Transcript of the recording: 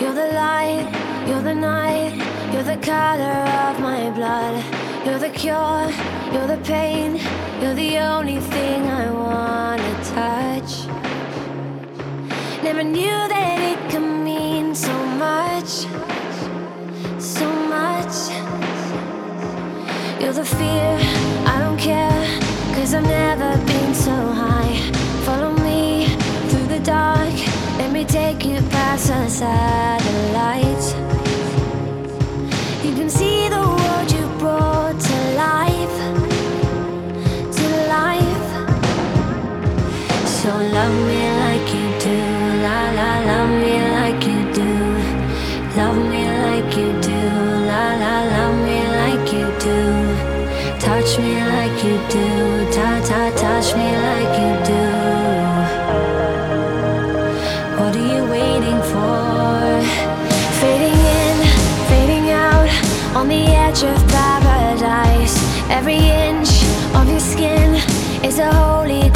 You're the light, you're the night, you're the color of my blood. You're the cure, you're the pain, you're the only thing I wanna touch. Never knew that it could mean so much, so much. You're the fear, I don't care, 'cause I've never been so high. Follow me through the dark, let me take you past the satellites. You can see the world you brought to life, to life. So love me like you do, la la, love me like you do. Love me like you do, la la, love me like you do. Touch me like you do, ta ta, touch me like you do. What are you waiting for? Fading in, fading out, on the edge of paradise. Every inch of your skin is a holy